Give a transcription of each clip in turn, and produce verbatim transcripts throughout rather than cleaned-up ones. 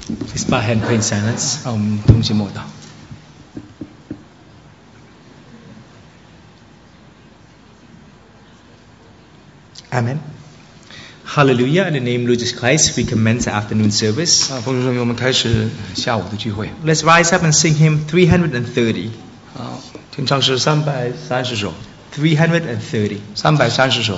Please bow head and pray in silence. 让我们同心默祷。 Amen. Hallelujah. In the name of Lord Jesus Christ, we commence the afternoon service. 啊，奉主圣名，我们开始下午的聚会。 Let's rise up and sing hymn three hundred thirty. 啊，听唱诗三百三十首， three hundred thirty. 三百三十首。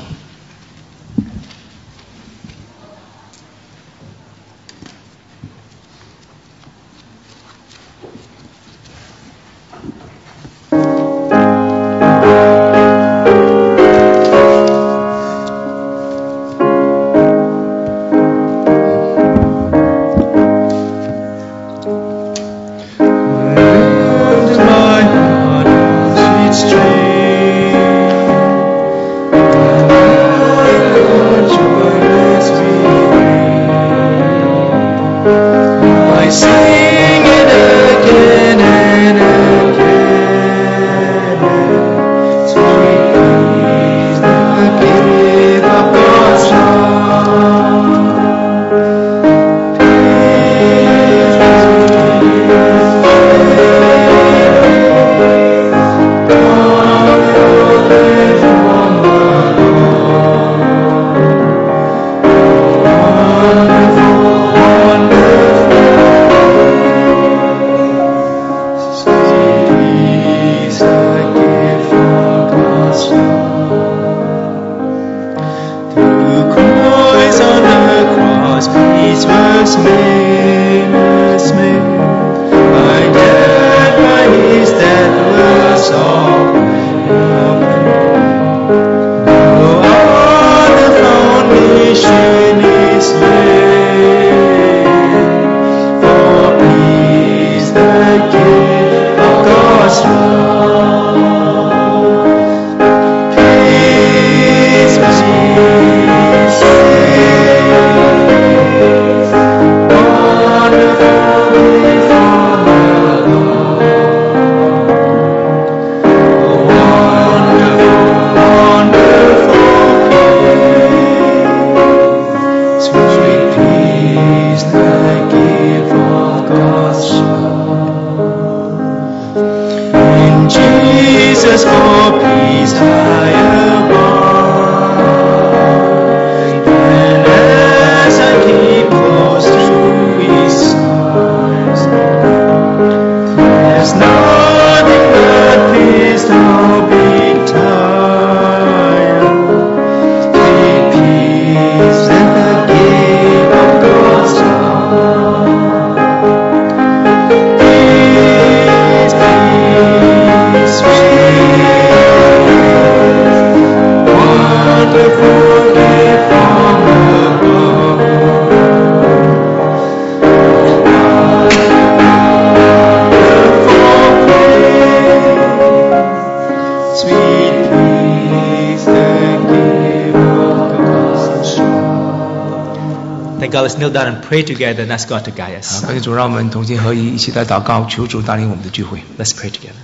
God, let's kneel down and pray together and ask God to guide us. 啊，感谢主，让我们同心合一，一起来祷告，求主带领我们的聚会。 Let's pray together.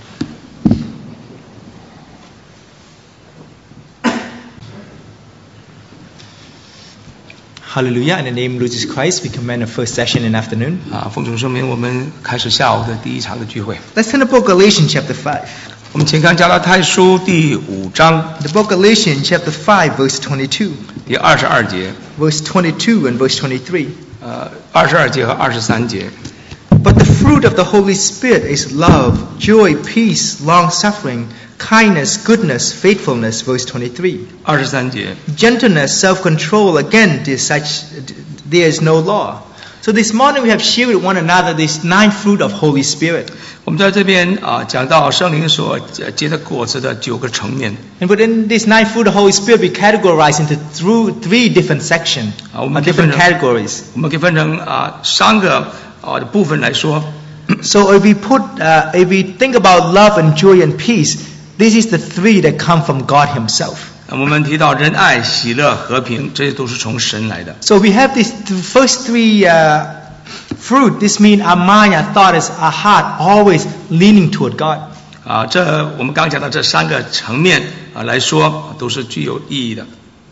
Hallelujah. In the name of Lord Jesus Christ, we commend the first session in the afternoon. 啊，奉主圣名，我们开始下午的第一场的聚会。 Let's turn to the book of Galatians chapter five. 我们请看加拉太书第五章 The book of Galatians chapter five, verse twenty-two. 第二十二节， Verse twenty-two and verse twenty-three. 呃，二十二节和二十三节。 But the fruit of the Holy Spirit is love, joy, peace, long-suffering, kindness, goodness, faithfulness, verse twenty-three. 二十三节， Gentleness, self-control, again, there is such, there is no law. So this morning we have shared with one another this nine fruit of Holy Spirit. 我们在这边啊讲到圣灵所结的果子的九个层面。 And within this nine fruit of the Holy Spirit, we categorize into through three different sections, 啊，我 or 们可以 different 分成 categories. 我们可以分成啊三个啊的部分来说。 So if we put, uh, if we think about love and joy and peace, this is the three that come from God Himself. 我们提到仁爱、喜乐、和平，这些都是从神来的。 So we have these th- first three uh, fruit. This means our mind, our thought, is our heart always leaning toward God. 啊，这我们刚讲到这三个层面啊来说，都是具有意义的。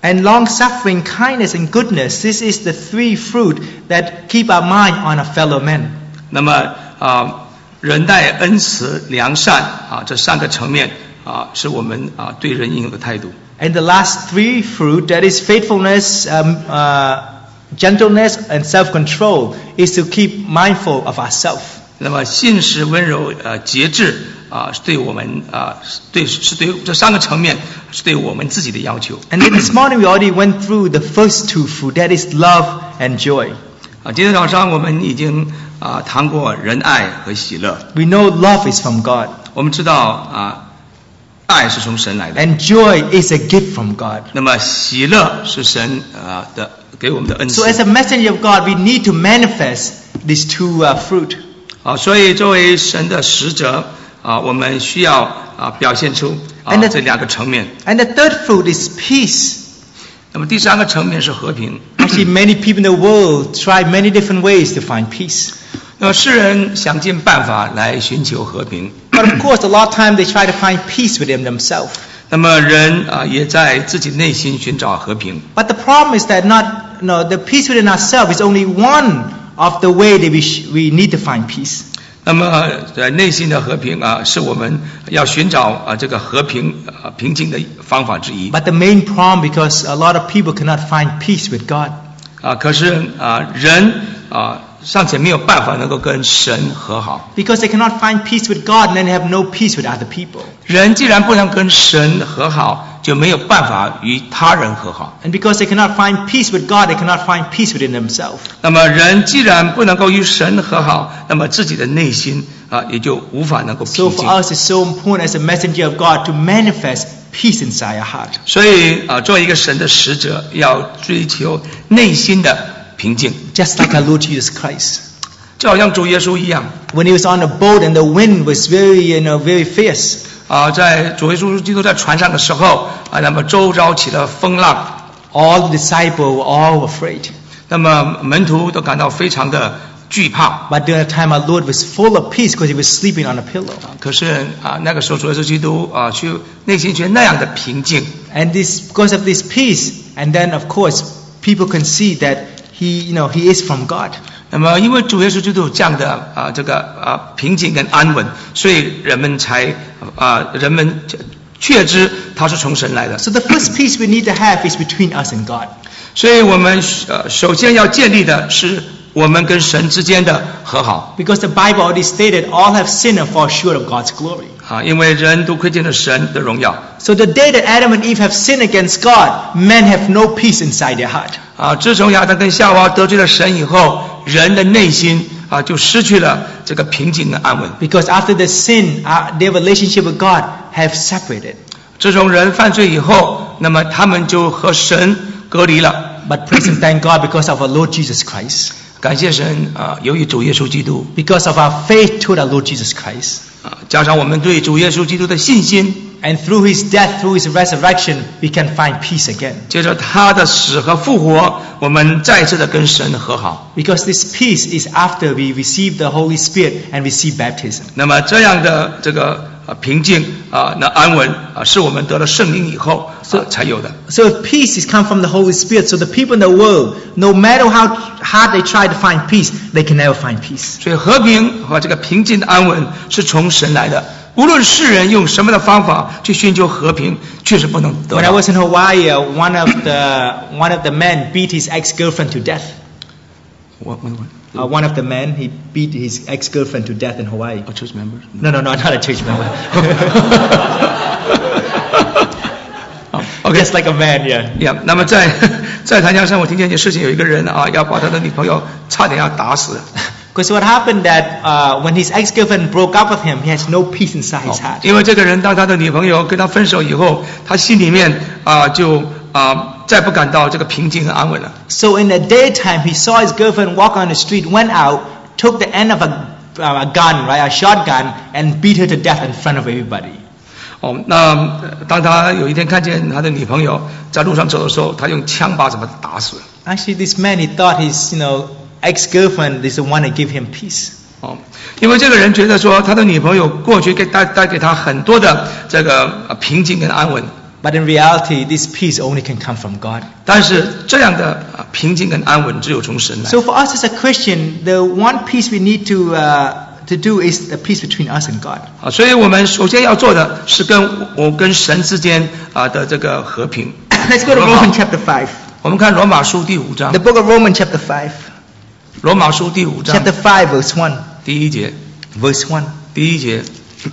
And long-suffering, kindness, and goodness. This is the three fruit that keep our mind on our fellow men. 那么啊，忍耐、恩慈、良善啊，这三个层面啊，是我们啊对人应有的态度。 And the last three fruit, that is faithfulness, um, uh, gentleness, and self-control, is to keep mindful of ourselves. 那么信实、温柔、呃节制啊，是对我们啊，对是对这三个层面是对我们自己的要求。 And then this morning we already went through the first two fruit, that is love and joy. 啊，今天早上我们已经啊谈过仁爱和喜乐。 We know love is from God. 我们知道啊，爱是从神来的。 And joy is a gift from God. 那么喜乐是神啊的给我们的恩赐。 So as a messenger of God, we need to manifest these two uh, fruit. 啊，所以作为神的使者啊，我们需要啊表现出啊 And the- 这两个层面。 And the third fruit is peace. 那么第三个层面是和平。 Actually, many people in the world try many different ways to find peace. 那么世人想尽办法来寻求和平， But of course, a lot of time they try to find peace within themselves. 那么人啊也在自己内心寻找和平。 But the problem is that not, you know, the peace within ourselves is only one of the way that we, sh- we need to find peace. 那么在内心的和平啊，是我们要寻找啊这个和平啊平静的方法之一。 But the main problem, because a lot of people cannot find peace with God. 啊，可是啊人啊尚且没有办法能够跟神和好。 Because they cannot find peace with God, and then they have no peace with other people. 人既然不能跟神和好，就没有办法与他人和好。 And because they cannot find peace with God, they cannot find peace within themselves. 那么人既然不能够与神和好，那么自己的内心啊也就无法能够 So 平 for 静。 us, it's so important as a messenger of God to manifest peace inside our heart. 所以啊，作为一个神的使者，要追求内心的平静， Just like our Lord Jesus Christ. 就好像主耶稣一样 When he was on a boat and the wind was very, you know, very fierce. 啊，在主耶稣基督在船上的时候啊，那么周遭起了风浪， All the disciples were all afraid. 那么门徒都感到非常的惧怕。 But during the time our Lord was full of peace because he was sleeping on a pillow. 可是啊，那个时候主耶稣基督啊，去内心却那样的平静。 And this, because of this peace, and then of course, people can see that he, you know, he is from God. 那么，因为主耶稣基督有这样的啊这个啊平静跟安稳，所以人们才啊人们确知他是从神来的。 So the first peace we need to have is between us and God. 所以我们呃首先要建立的是我们跟神之间的和好 Because the Bible already stated all have sinned and fall short of God's glory. 啊，因为人都亏欠了神的荣耀 So the day that Adam and Eve have sinned against God, men have no peace inside their heart. 啊。自从亚当跟夏娃得罪了神以后，人的内心啊就失去了这个平静跟安稳。 Because after the sin, uh, their relationship with God have separated. 自从人犯罪以后，那么他们就和神隔离了。 But praise and thank God because of our Lord Jesus Christ. 感谢神啊，由于主耶稣基督 Because of our faith toward our Lord Jesus Christ. 啊，加上我们对主耶稣基督的信心。 And through his death, through his resurrection, we can find peace again. 接着他的死和复活，我们再次的跟神和好。 Because this peace is after we receive the Holy Spirit and receive baptism. 那么这样的这个啊平静啊，那安稳啊，是我们得了圣灵以后啊才有的。 So if peace is come from the Holy Spirit, so the people in the world, no matter how hard they try to find peace, they can never find peace. 所以和平和这个平静的安稳是从神来的。无论世人用什么的方法去寻求和平，确实不能得 When I 到。 was in Hawaii, uh, one of the one of the men beat his ex-girlfriend to death. 我我我 Uh, one of the men, he beat his ex-girlfriend to death in Hawaii. a church member。 No, no, no, not a church member. 好 ，OK， Just like a man, yeah. 呀，那么在在檀香山，我听见一件事情，有一个人啊，要把他的女朋友差点要打死。 Because what happened that uh, when his ex-girlfriend broke up with him, he has no peace inside his heart. 因为这个人当他的女朋友跟他分手以后，他心里面啊就啊再不感到这个平静和安稳了。 So in the daytime, he saw his girlfriend walk on the street, went out, took the end of a, uh, a gun, right, a shotgun, and beat her to death in front of everybody. 哦，那呃当他有一天看见他的女朋友在路上走的时候，他用枪把怎么打死了。 Actually, this man, he thought his, you know, ex-girlfriend is the one that gave him peace. 哦，因为这个人觉得说他的女朋友过去给带带给他很多的这个呃平静跟安稳。 But in reality, this peace only can come from God. 但是这样的啊平静跟安稳只有从神来。 So for us as a Christian, the one peace we need to uh, to do is the peace between us and God. 啊，所以我们首先要做的是跟我跟神之间啊的这个和平。 Let's go to Romans chapter five. 我们看罗马书第五章 The，book of Romans chapter five. 罗马书第五章 Chapter five, verse one. 第一节， Verse one. 第一节。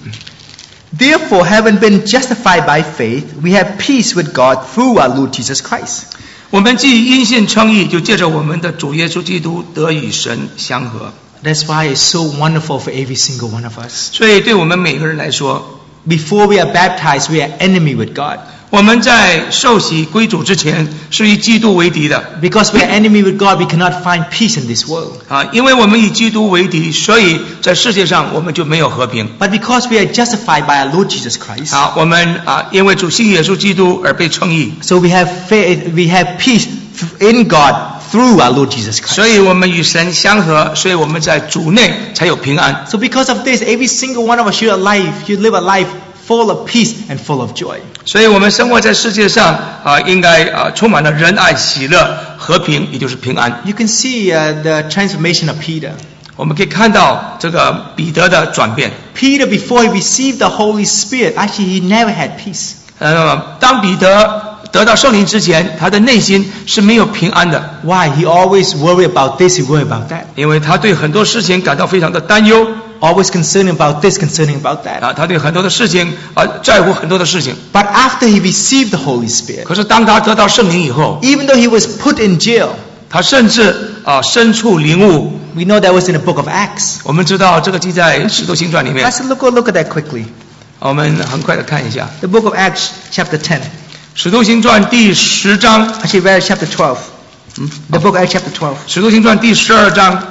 Therefore, having been justified by faith, we have peace with God through our Lord Jesus Christ. 我们既因信称义，就借着我们的主耶稣基督得与神相合。 That's why it's so wonderful for every single one of us. 所以对我们每个人来说， Before we are baptized, we are enemy with God. 我们在受洗归主之前是与基督为敌的 Because we are enemy with God, we cannot find peace in this world. 啊，因为我们与基督为敌，所以在世界上我们就没有和平 But because we are justified by our Lord Jesus Christ, 啊。我们啊，因为主信耶稣基督而被称义， so we have faith, we have peace in God through our Lord Jesus 所 Christ. 以我们与神相合，所以我们在主内才有平安。 So because of this, every single one of us should a life, should live a life full of peace and full of joy. 所以我们生活在世界上啊，应该啊充满了仁爱、喜乐、和平，也就是平安。 You can see uh, the transformation of Peter. 我们可以看到这个彼得的转变。 Peter, before he received the Holy Spirit, actually he never had peace. 呃，当彼得得到圣灵之前，他的内心是没有平安的， Why? He always worried about this, he worried about that. 因为他对很多事情感到非常的担忧 Always concerning about this, concerning about that. 啊，他对很多的事情啊在乎很多的事情。 But after he received the Holy Spirit, 可是当他得到圣灵以后， even though he was put in jail, 他甚至啊身处灵悟。 we know that was in the book of Acts. 我们知道这个记在《使徒行传》里面， Let's look, look at that quickly. 我们很快的看一下 The book of Acts, chapter ten. 《使徒行传》第十章， Actually, read chapter twelve. 嗯， The book of Acts, chapter twelve. 《使徒行传》第十二章，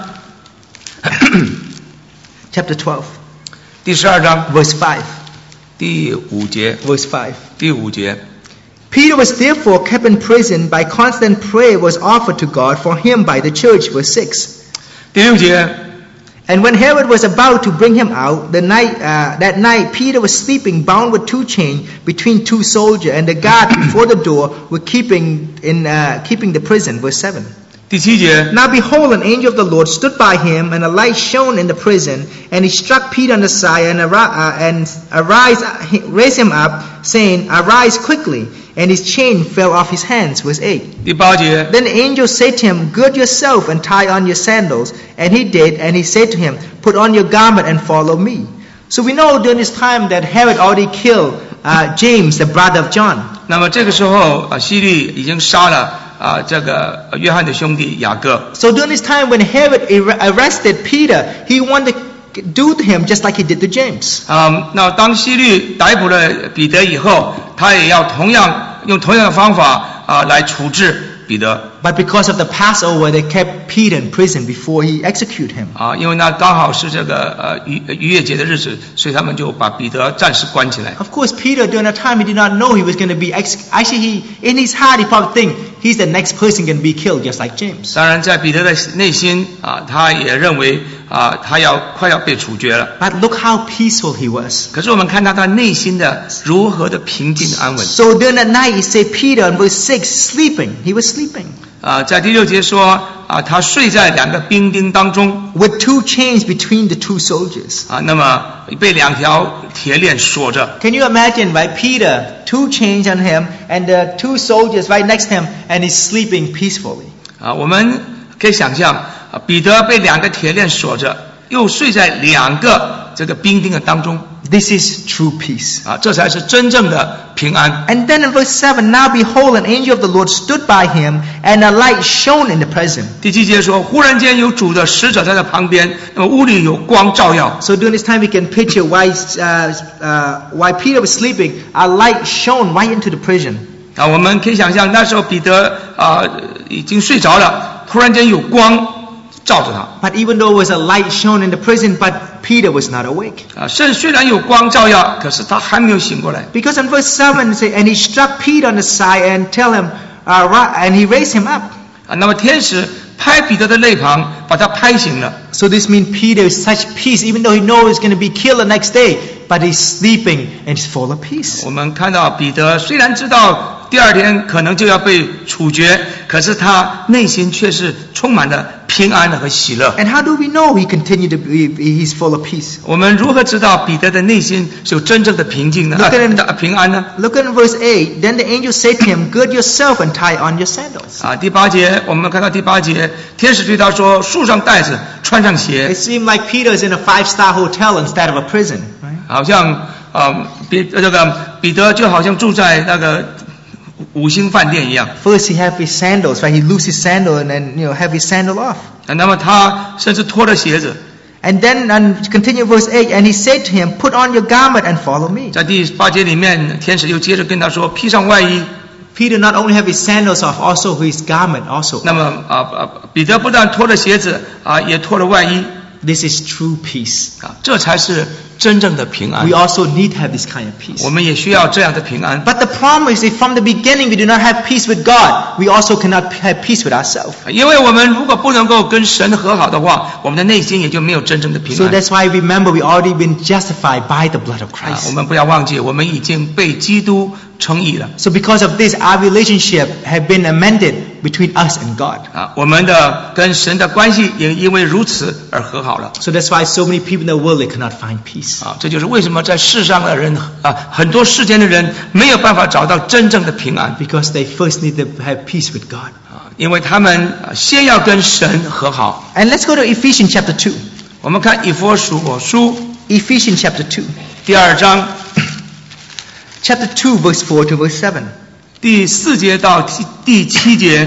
Chapter twelve, 第十二章 verse five. 第五节， Verse five. 第五节。 Peter was therefore kept in prison. By constant prayer was offered to God for him by the church. Verse six. 第六节， And when Herod was about to bring him out, the night, uh, that night Peter was sleeping, bound with two chains between two soldiers, and the guard before the door were keeping in uh, keeping the prison. Verse seven. 第七节， Now behold, an angel of the Lord stood by him, and a light shone in the prison, and he struck Peter on the side, and, ar- uh, and arise, raised him up, saying, Arise quickly. And his chain fell off his hands. Verse eight. 第八节， Then the angel said to him, Gird yourself and tie on your sandals. And he did, and he said to him, Put on your garment and follow me. So we know during this time that Herod already killed uh, James, the brother of John. 那么这个时候啊，希律已经杀了啊这个约翰的兄弟雅各。 So during this time when Herod ar- arrested Peter, he wanted to do to him just like he did to James. 啊，那当希律逮捕了彼得以后，他也要同样用同样的方法啊来处置彼得。 But because of the Passover, they kept Peter in prison before he executed him. 啊，因为那刚好是这个呃逾逾越节的日子，所以他们就把彼得暂时关起来。 Of course, Peter during that time, he did not know he was going to be ex- actually he in his heart he probably think he's the next person going to be killed, just like James. 当然，在彼得的内心啊，他也认为啊，他要快要被处决了。 But look how peaceful he was. 可是我们看到他内心的如何的平静安稳 So during that night, he said Peter in verse six, sleeping. He was sleeping 啊，在第六节说啊，他睡在两个兵丁当中 with two chains between the two soldiers. 啊，那么被两条铁链锁着。 Can you imagine, right? Peter, two chains on him, and the two soldiers right next to him, and he's sleeping peacefully. 啊，我们可以想象啊，彼得被两个铁链锁着，又睡在两个这个兵丁的当中 This is true peace. 啊，这才是真正的平安。 And then in verse seven, now behold, an angel of the Lord stood by him, and a light shone in the prison. 第七节说，忽然间有主的使者在他旁边，那么屋里有光照耀。 So during this time, we can picture why, uh, uh, why Peter was sleeping. A light shone right into the prison. 啊，我们可以想象那时候彼得啊已经睡着了，突然间有光照着他。 But even though it was a light shone in the prison, but Peter was not awake. 啊，虽虽然有光照耀，可是他还没有醒过来。 Because in verse seven, it says, and he struck Peter on the side and tell him, uh, ri- and he raised him up. 啊，那么天使拍彼得的肋旁，把他拍醒了。 So this means Peter is such peace, even though he knows he's going to be killed the next day, but he's sleeping and he's full of peace. 我们看到彼得虽然知道第二天可能就要被处决，可是他内心却是充满了平安和喜乐。 And how do we know he continued to be, he's full of peace? 我们如何知道彼得的内心是有真正的平静呢？ Look at him. 啊，平安呢？ Look at verse eight. Then the angel said to him, Gird yourself and tie on your sandals. 啊，第八节我们看到第八节，天使对他说：束上带子，穿上鞋。 It seemed like Peter's in a five-star hotel instead of a prison, right? 好像呃，彼这个彼得就好像住在那个五星饭店一样。 First he have his sandals, right? He lose his sandal and then, you know, have his sandal off. 那么他甚至脱了鞋子。 And then, and continue verse eight, and he said to him, Put on your garment and follow me. 在第八节里面，天使又接着跟他说：披上外衣。 Peter not only have his sandals off, also his garment also. 那么啊啊，彼得不但脱了鞋子啊，也脱了外衣。 This is true peace. 啊，这才是真正的平安。 We also need to have this kind of peace. 我们也需要这样的平安。 But the problem is, if from the beginning we do not have peace with God, we also cannot have peace with ourselves. 因为我们如果不能够跟神和好的话，我们的内心也就没有真正的平 So 安。 that's why remember we already been justified by the blood of 啊，我 Christ. 们不要忘记，我们已经被基督称义了。 So because of this, our relationship have been amended between us and God. 啊，我们的跟神的关系也因为如此而和好了。 So that's why so many people in the world, they cannot find peace. 啊，这就是为什么在世上的人啊，很多世间的人没有办法找到真正的平安。 Because they first need to have peace with God. 啊，因为他们先要跟神和好。 And let's go to Ephesians chapter two. 我们看以弗所书 Ephesians chapter two. 第二章 Chapter two, verse four to verse seven. 第四节到第第七节。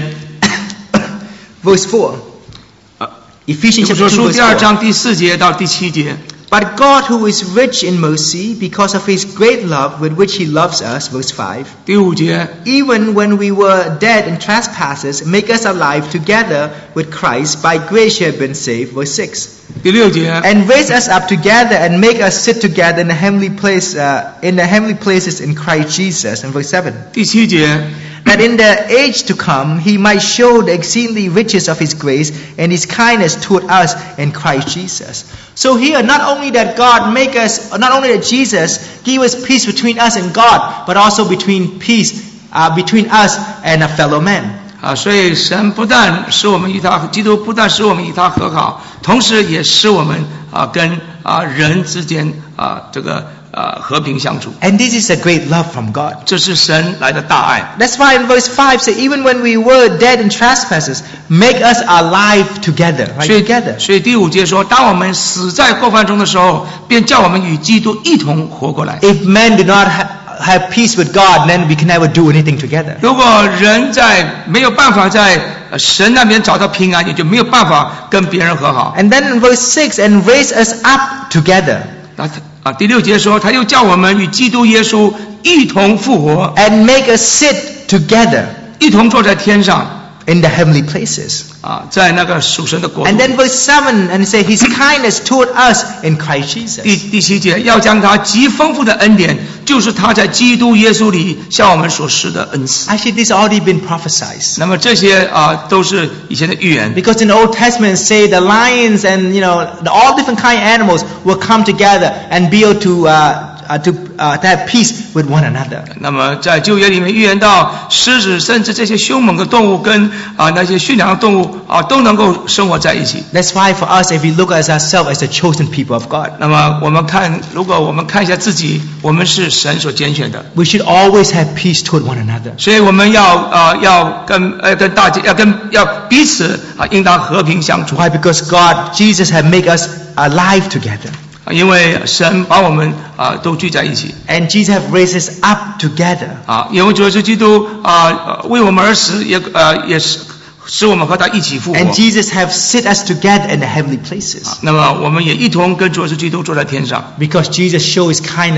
Verse four. 啊， Ephesians 以弗 chapter 所 two, 书 verse 第二 four. 章第四节到第七节。 But God, who is rich in mercy, because of his great love with which he loves us, verse five, 第五节， even when we were dead in trespasses, make us alive together with Christ. By grace you have been saved, verse six. 第六节， And raise us up together and make us sit together in the heavenly place, uh, in the heavenly places in Christ Jesus, in verse seven. 第七节， That in the age to come he might show the exceedingly riches of his grace and his kindness toward us in Christ Jesus. So here, not only that God make us, not only that Jesus give us peace between us and God, but also between peace uh, between us and a fellow man. 啊，所以神不但使我们与他，基督不但使我们与他和好，同时也使我们啊跟啊人之间啊这个啊和平相处。 And this is a great love from God. 这是神来的大爱。 That's why in verse five say, even when we were dead in trespasses, make us alive together. Right? 所以 Together. 所以第五节说，当我们死在过犯中的时候，便叫我们与基督一同活过来。 If men do not ha- have peace with God, then we can never do anything together. 如果人在没有办法在呃神那边找到平安，也就没有办法跟别人和好。 And then in verse six, and raise us up together. 那啊第六节说，他又叫我们与基督耶稣一同复活， And make us sit together 一同坐在天上 in the heavenly places. 啊，在那个属神的国度 And。then verse seven, and say his kindness toward us in Christ 第 Jesus. 第七节，要将他极丰富的恩典，就是他在基督耶稣里向我们所施的恩赐。 Actually, this already been prophesied. 那么这些啊都是以前的预言。 Because in the Old Testament say the lions and you know the, all different kind of animals will come together and be able to uh, uh, to uh, to have peace with one another. 那么在旧约里面预言到，狮子甚至这些凶猛的动物跟啊那些驯良的动物啊都能够生活在一起。 That's why for us, if we look at ourselves as the chosen people of God, 那么我们看，如果我们看一下自己，我们是神所拣选的， we should always have peace toward one another. 所以我们要啊、呃、要跟呃跟大家要跟要彼此啊应当和平相处。 Why? Because God, Jesus, have made us alive together. 因为神把我们啊都聚在一起 And Jesus have raised us up together. 啊，因为主耶稣基督啊为我们而死，也呃也是使我们和他一起复活。 And Jesus have sit us together in the heavenly places. 那么我们也一同跟主耶稣基督坐在天上 Because Jesus show his kindness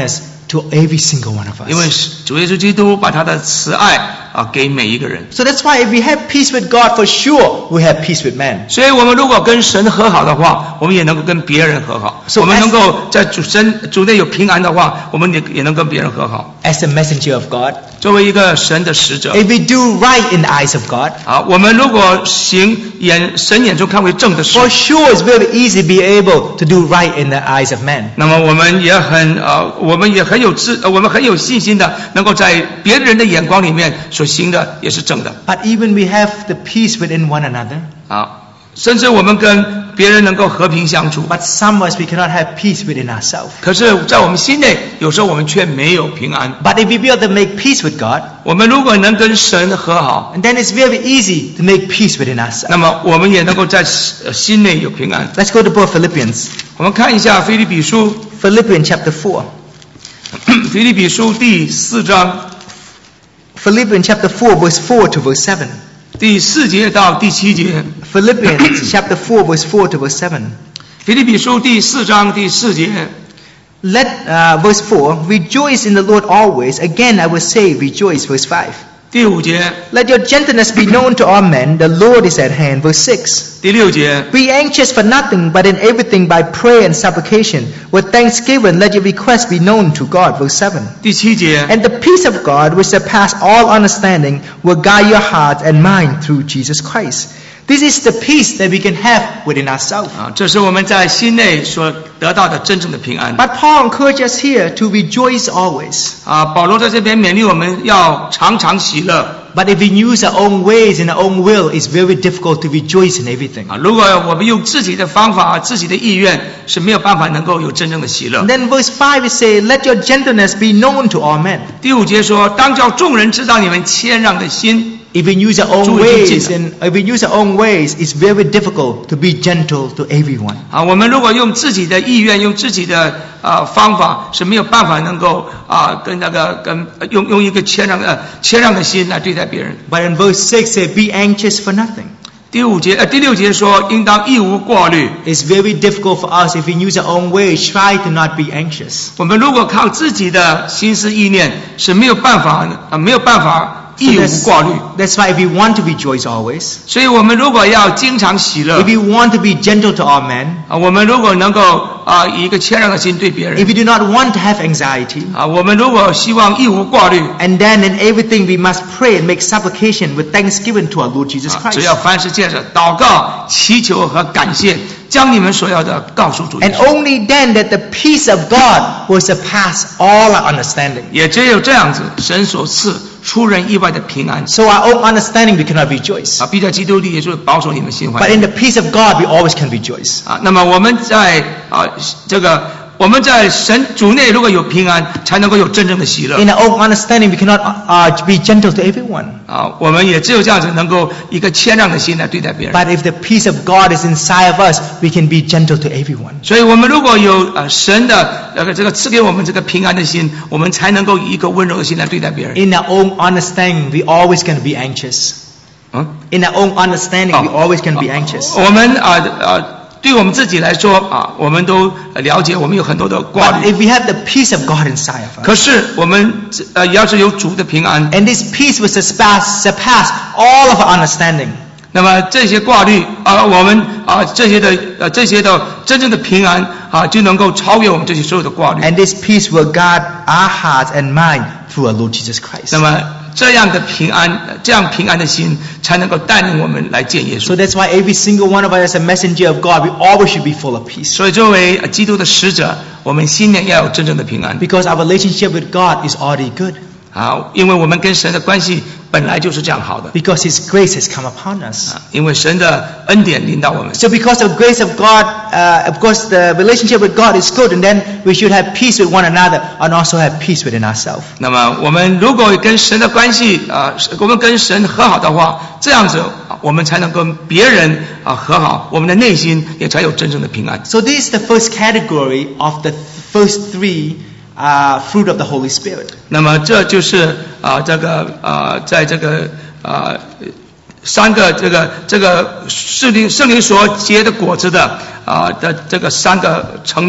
to every single one of us. 因为主耶稣基督把他的慈爱啊给每一个人。 So that's why if we have peace with God, for sure we have peace with man. 所以我们如果跟神和好的话，我们也能够跟别人和好。 So 我们能够在主神主内有平安的话，我们也也能跟别人和好。 As a messenger of God, 作为一个神的使者， if we do right in the eyes of God, 啊，我们如果行眼神眼中看为正的事， for sure it's very easy to be able to do right in the eyes of man. 那么我们也很呃，我们也很有自，我们很有信心的，能够在别人的眼光里面所行的也是正的。 But even we have the peace within one another, 啊，甚至我们跟别人能够和平相处。 but some of us we cannot have peace within ourselves. 可是，在我们心内，有时候我们却没有平安。 But if we be able to make peace with God, 我们如果能跟神和好， and then it's very easy to make peace within ourselves. 那么我们也能够在心内有平安。 Let's go to book Philippians. 我们看一下腓立比书， Philippians chapter four. 腓立比书第四章 Philippians chapter four, verse four to verse seven. 第四节到第七节。 Philippians chapter four, verse four to verse seven. 腓立比书第四章第四节。 Let, uh, verse four, rejoice in the Lord always. Again, I will say rejoice, verse five. 第五节。 Let your gentleness be known to all men. The Lord is at hand, verse six. 第六节。 Be anxious for nothing, but in everything by prayer and supplication. With thanksgiving, let your requests be known to God, verse seven. 第七节。 And the peace of God, which surpasses all understanding, will guide your heart and mind through Jesus Christ. This is the peace that we can have within ourselves. 啊，这是我们在心内所得到的真正的平安。 But Paul encourages us here to rejoice always. 啊，保罗在这边勉励我们要常常喜乐。 But if we use our own ways and our own will, it's very difficult to rejoice in everything. 啊，如果我们用自己的方法、自己的意愿，是没有办法能够有真正的喜乐。 And then verse five it says, let your gentleness be known to all men. 第五节说，当叫众人知道你们谦让的心。 If we use our own ways, and if we use our own ways, it's very difficult to be gentle to everyone. 啊，我们如果用自己的意愿、用自己的啊、呃、方法，是没有办法能够啊、呃、跟那个跟用用一个谦让的谦让的心来对待别人。 But in verse six it says, be anxious for nothing. 第五节呃第六节说，应当一无挂虑。 It's very difficult for us if we use our own ways. Try to not be anxious. 我们如果靠自己的心思意念，是没有办法啊、呃、没有办法。 一无挂虑。 That's why if we want to rejoice always, 所以我们如果要经常喜乐， if we want to be gentle to all men, 啊，我们如果能够啊以一个谦让的心对别人， if we do not want to have anxiety, 啊，我们如果希望一无挂虑， and then in everything we must pray and make supplication with thanksgiving to our Lord Jesus 啊，只 Christ. 要凡事借着祷告、祈求和感谢，将你们所要的告诉主耶 And 稣。 only then that the peace of God will surpass all our understanding. 也只有这样子，神所赐出人意外的平安。 So our own understanding we cannot rejoice. 啊，必在基督里也就是保守你们心怀。 But in the peace of God we always can rejoice. 啊，那么我们在啊这个我们在神主内如果有平安，才能够有真正的喜乐。 In our own understanding we cannot uh, be gentle to everyone. 啊，我们也只有这样子能够一个谦让的心来对待别人。 But if the peace of God is inside of us, we can be gentle to everyone. 所以我们如果有呃神的呃这个赐给我们这个平安的心，我们才能够以一个温柔的心来对待别人。 In our own understanding, we always going to be anxious. 嗯， In our own understanding, we always can be anxious. 我们啊呃对我们自己来说啊，我们都了解，我们有很多的挂 But 虑。 if we have the peace of God inside of us, 可是我们呃要是有主的平安， and this peace will surpass, surpass all of our understanding. 那么这些挂虑啊，我们啊这些的呃这些的真正的平安啊，就能够超越我们这些所有的挂虑。 And this peace will guard our hearts and mind through our Lord Jesus Christ. 那么这样的平安，这样平安的心，才能够带领我们来见耶稣。 So that's why every single one of us as a messenger of God, we always should be full of peace. 所以作为基督的使者，我们心里要有真正的平安。 Because our relationship with God is already good. 好，因为我们跟神的关系本来就是这样好的。 Because His grace has come upon us. 啊，因为神的恩典临到我们。 So because of the grace of God, uh, of course the relationship with God is good, and then we should have peace with one another and also have peace within ourselves. 那么我们如果跟神的关系啊，我们跟神和好的话，这样子我们才能跟别人啊和好，我们的内心也才有真正的平安。 So this is the first category of the first three uh, fruit of the Holy Spirit. 那么这就是啊这个啊在这个啊三个这个这个圣灵圣灵所结的果子的啊的这个三个层面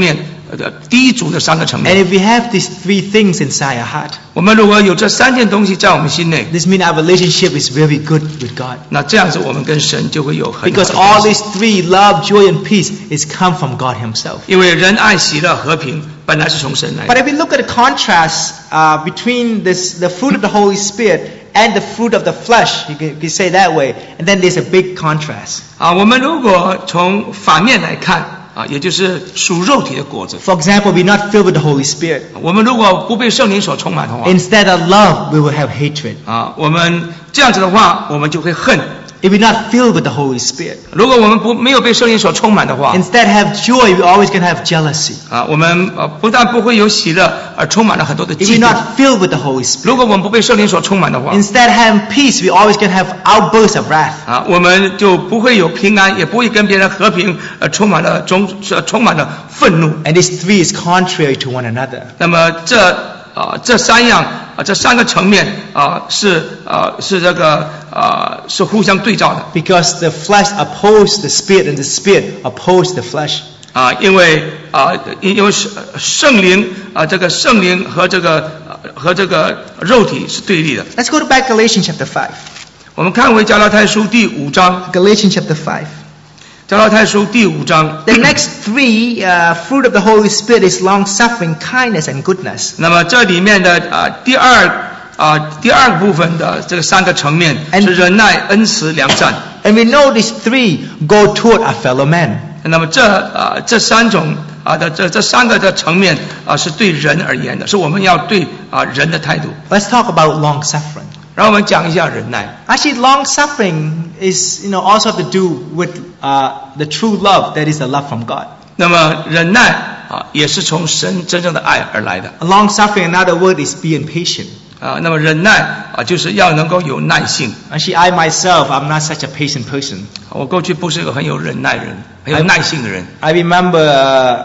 呃第一组的三个层 And 面。 if we have these three things inside our heart, 我们如果有这三件东西在我们心内， this means our relationship is very good with God. 那这样子我们跟神就会有很好 Because 的 all 关系。 these three, love, joy, and peace, is come from God Himself. 因为仁爱、喜乐、和平本来是从神来 But 的。 if we look at the contrast uh, between this, the fruit of the Holy Spirit and the fruit of the flesh, you can, you can say that way, and then there's a big contrast. 啊，我们如果从反面来看啊，也就是属肉体的果子。 For example, we're not filled with the Holy Spirit. 我们如果不被圣灵所充满的话， Instead of love, we will have hatred. 啊，我们这样子的话，我们就会恨。 If we're not filled with the Holy Spirit, 如果我们不没有被圣灵所充满的话， instead have joy, we're always going to have jealousy. 啊，我们呃不但不会有喜乐，而充满了很多的 If 嫉 we're 妒。 not filled with the Holy Spirit, 如果我们不被圣灵所充满的话， instead having peace, we're always going to have outbursts of wrath. 啊，我们就不会有平安，也不会跟别人和平，呃，充满了中，呃充满了愤怒。 And these three is contrary to one another. 那么这啊、这三样啊、这三个层面啊、是啊、是这个啊、是互相对照的 Because the flesh opposes the spirit and the spirit opposes the flesh. 啊、因为啊、因因为圣圣灵啊、这个圣灵和这个、呃和这个肉体是对立的。 Let's go to back Galatians chapter five. 我们看回加拉太书第五章， Galatians chapter five. 加拉太书第五章。 The next three uh, fruit of the Holy Spirit is long-suffering, kindness, and goodness. 那么这里面的啊、第二啊、第二部分的这个三个层面 And- 是忍耐、恩慈、良善。 And we know these three go toward our fellow man. 那么这啊、这三种啊的这这三个的层面啊是对人而言的，是我们要对啊人的态度。 Let's talk about long-suffering. 然后我们讲一下忍耐。 Actually, long-suffering is, you know, also have to do with uh, the true love that is the love from God. 那么忍耐啊也是从神真正的爱而来的 Long-suffering, another word is being patient. 啊。那么忍耐啊就是要能够有耐性。 Actually, I myself, I'm not such a patient person. 我过去不是一个很有忍耐人、很有耐性的人。 I remember, uh,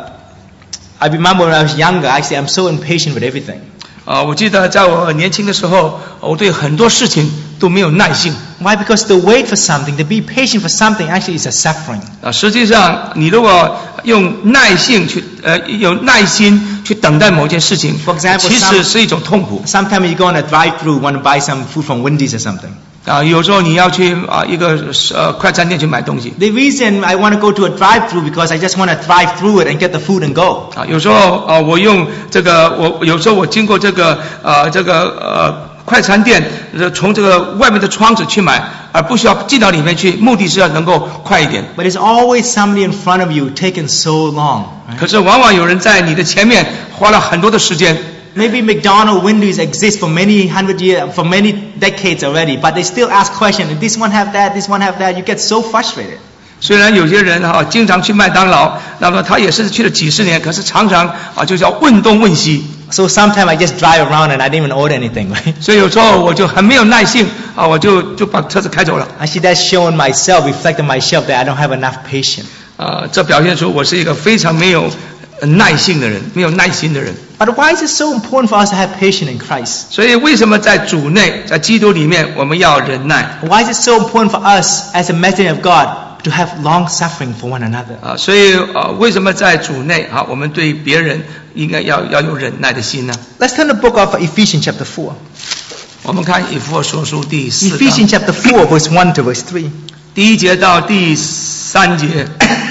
I remember when I was younger, actually, I'm so impatient with everything. 啊，我记得在我年轻的时候，我对很多事情都没有耐性。 Why? Because to wait for something, to be patient for something, actually is a suffering. 啊，实际上你如果用耐性去，呃，有耐心去等待某件事情， For example, 其 some- 实是一种痛苦。 Sometimes you go on a drive-through, want to buy some food from Wendy's or something. 啊，有时候你要去啊一个呃快餐店去买东西。 The reason I want to go to a drive-through because I just want to drive through it and get the food and go. 啊，有时候啊，我用这个，我有时候我经过这个呃这个呃快餐店，呃从这个外面的窗子去买，而不需要进到里面去，目的是要能够快一点。 But there's always somebody in front of you taking so long. Right? 可是往往有人在你的前面花了很多的时间。 Maybe McDonald's, Wendy's exist for many hundred years, for many decades already, but they still ask questions. This one have that, this one have that. You get so frustrated. 虽然有些人哈、经常去麦当劳，那么他也是去了几十年，可是常常啊就叫问东问西。 So sometimes I just drive around and I didn't even order anything, right? 所以有时候我就很没有耐性啊，我就就把车子开走了。 Actually, that's showing myself, reflecting myself that I don't have enough patience. 啊，这表现出我是一个非常没有耐性的人，没有耐心的人。 But why is it so important for us to have patience in Christ? 所以为什么在主内，在基督里面，我们要忍耐 Why is it so important for us as a messenger of God to have long suffering for one another? 啊？所以啊，为什么在主内啊，我们对别人应该要要有忍耐的心呢？ Let's turn to the book of Ephesians chapter four. 我们看以弗所书第四章 Ephesians chapter four, verse one to verse three. 第一节到第三节。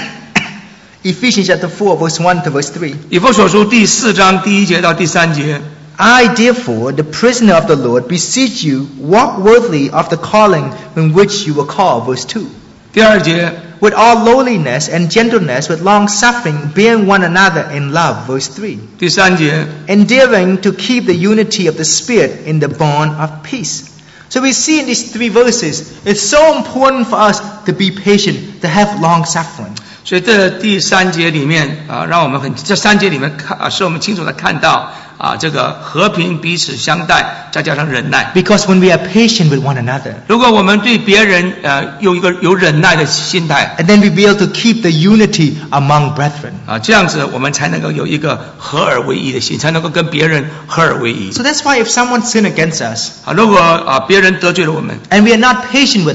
Ephesians chapter four, verse one to verse three. 以弗所书第四章第一节到第三节。 I, therefore, the prisoner of the Lord, beseech you, walk worthily of the calling in which you were called. Verse two. 第二节， With all lowliness and gentleness, with long suffering, bearing one another in love. Verse three. 第三节， Endeavoring to keep the unity of the Spirit in the bond of peace. So we see in these three verses, it's so important for us to be patient, to have long suffering. 所以这第三节里面啊，让我们很这三节里面看啊，使我们清楚的看到啊，这个和平彼此相待，再加上忍耐。 Because when we are patient with one another, 如果我们对别人呃有一个有忍耐的心态 and then we be able to keep the unity among brethren. 啊，这样子我们才能够有一个合而为一的心，才能够跟别人合而为一 So that's why if someone sin against us, 啊。如果啊别人得罪了我们 and we are not patient with them,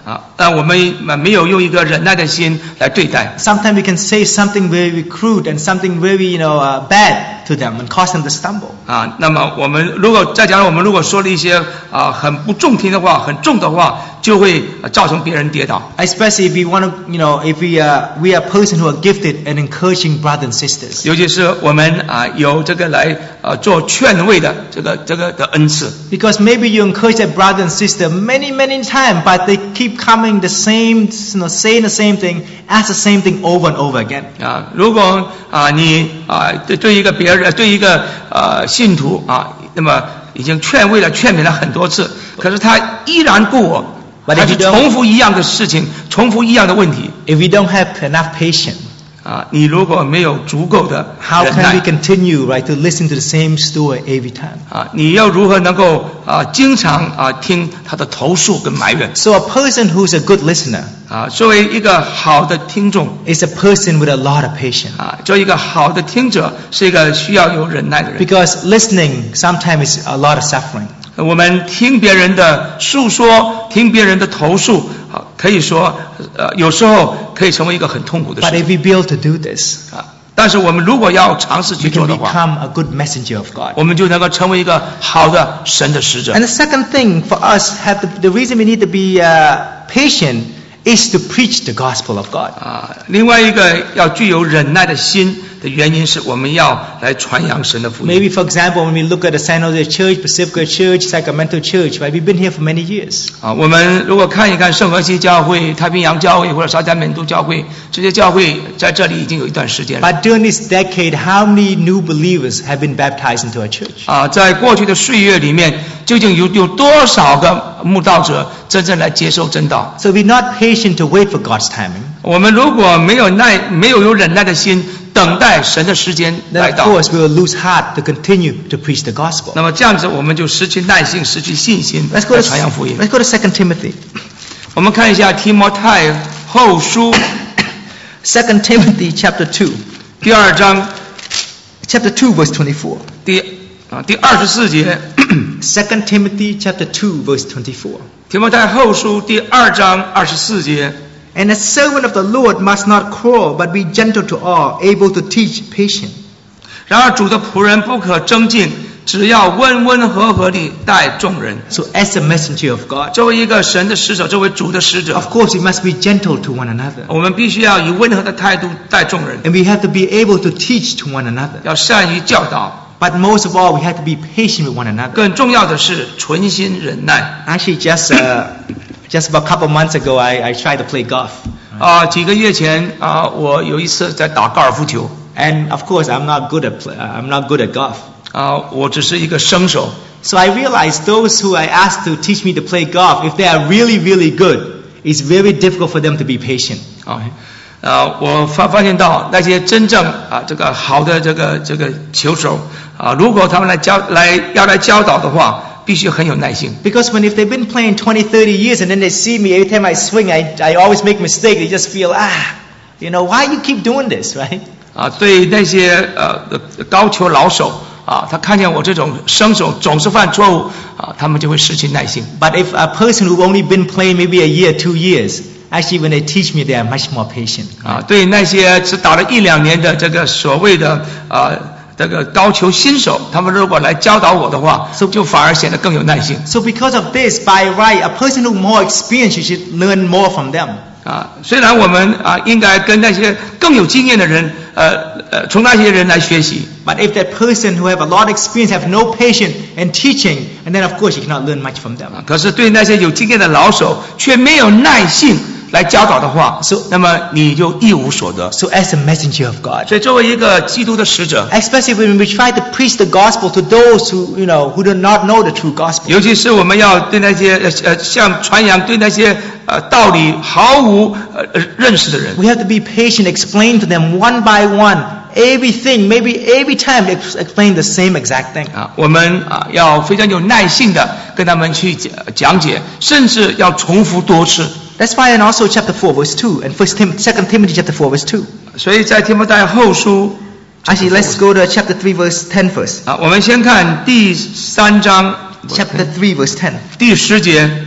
啊，但我们没有用一个忍耐的心来对待。 Sometimes we can say something very crude and something very, you know, uh, bad to them and cause them to stumble. 啊，那么我们如果再加上我们如果说了一些啊很不中听的话、很重的话，就会造成别人跌倒。 Especially if we want to, you know, if we are we are a person who are gifted and encouraging brothers and sisters. 尤其是我们啊有这个来呃做劝慰的这个这个的恩赐。 Because maybe you encourage that brother and sister many many times, but they keep coming the same, you know, saying the same thing, ask the same thing over and over again. 啊，如果啊你啊对对一个别人对一个呃信徒啊，那么已经劝慰了劝勉了很多次，可是他依然故我，还是重复一样的事情，重复一样的问题。 If we don't have enough patience, 啊，你如果没有足够的 how can we continue, right, to listen to the same story every time? 啊，你要如何能够啊经常啊听他的投诉跟埋怨？ So a person who's a good listener 啊，作为一个好的听众 is a person with a lot of patience. 啊，作为一个好的听者是一个需要有忍耐的人。 Because listening sometimes is a lot of suffering. 我们听别人的诉说，听别人的投诉，啊，可以说，呃，有时候可以成为一个很痛苦的事 But if 情。 we be able to do this, 啊，但是我们如果要尝试 we 去 can 做的话， become a good messenger of God. 我们就能够成为一个好的神的使者 And。the second thing for us, have the, the reason we need to be uh, patient is to preach the gospel of God. 啊，另外一个要具有忍耐的心的原因是我们要来传扬神的福音。 Maybe, for example, when we look at the San Jose Church, Pacifica Church, Sacramento Church, right? We've been here for many years. 啊，我们如果看一看圣荷西教会、太平洋教会或者沙加缅度教会，这些教会在这里已经有一段时间了。 But during this decade, how many new believers have been baptized into our church? 啊，在过去的岁月里面，究竟有有多少个慕道者真正来接受真道？ So we're not patient to wait for God's timing. 我们如果没有耐，没有有忍耐的心，等待神的时间 Then 来 of 到， course we will lose heart to continue to preach the gospel. 那么这样子我们就失去耐性，失去信心 Let's go 来 to 传扬福音。 Let's go to Second Timothy. 我们看一下提摩太后书 Second Timothy chapter two, 第二章 chapter two, verse twenty-four. 第啊第二十四节， Second Timothy chapter two, verse twenty-four. 提摩太后书第二章二十四节。 And a servant of the Lord must not quarrel, but be gentle to all, able to teach, patient. 然而主的仆人不可争竞，只要温温和和地待众人。 So as a messenger of God, 作为一个神的使者，作为主的使者， of course we must be gentle to one another. 我们必须要以温和的态度待众人， And we have to be able to teach to one another. 要善于教导。 But most of all, we have to be patient with one another. 更重要的是存心忍耐。 Actually, just uh, just about a couple months ago, I, I tried to play golf. 啊，几个月前啊，我有一次在打高尔夫球， And of course, I'm not good at play, uh, I'm not good at golf. 啊，我只是一个生手。 So I realized those who I asked to teach me to play golf, if they are really, really good, it's very difficult for them to be patient. 啊，呃，我发发现到那些真正啊这个好的这个这个球手啊，如果他们来教来要来教导的话，必须很有耐心。 Because when if they've been playing twenty, thirty years and then they see me, every time I swing, I, I always make mistakes, they just feel, ah, you know, why you keep doing this, right? 啊，对那些呃高球老手啊，他看见我这种生手总是犯错误啊，他们就会失去耐心。 But if a person who've only been playing maybe a year, two years, actually when they teach me, they are much more patient. 啊，对那些只打了一两年的这个所谓的啊这个高球新手，他们如果来教导我的话，就反而显得更有耐心。 So because of this, by right, a person who more experienced, you should learn more from them. 啊，虽然我们啊应该跟那些更有经验的人，呃呃，从那些人来学习。 But if that person who have a lot of experience have no patience in teaching, and then of course you cannot learn much from them. 啊，可是对那些有经验的老手却没有耐性来教导的话， So- 那么你就一无所得。 So as a messenger of God, 所以作为一个基督的使者， especially when we try to preach the gospel to those who, you know, who do not know the true gospel. 尤其是我们要对那些呃呃像传扬对那些呃道理毫无呃呃认识的人， We have to be patient, explain to them one by one, everything, maybe every time ex- explain the same exact thing. 啊，我们啊要非常有耐性的跟他们去讲讲解，甚至要重复多次。 That's why in also chapter four verse two and First Tim- Second Timothy chapter four verse two. 所以在提摩太后书 Actually, let's go to chapter three verse ten first. 啊，我们先看第三章 Chapter three verse ten. 第十节。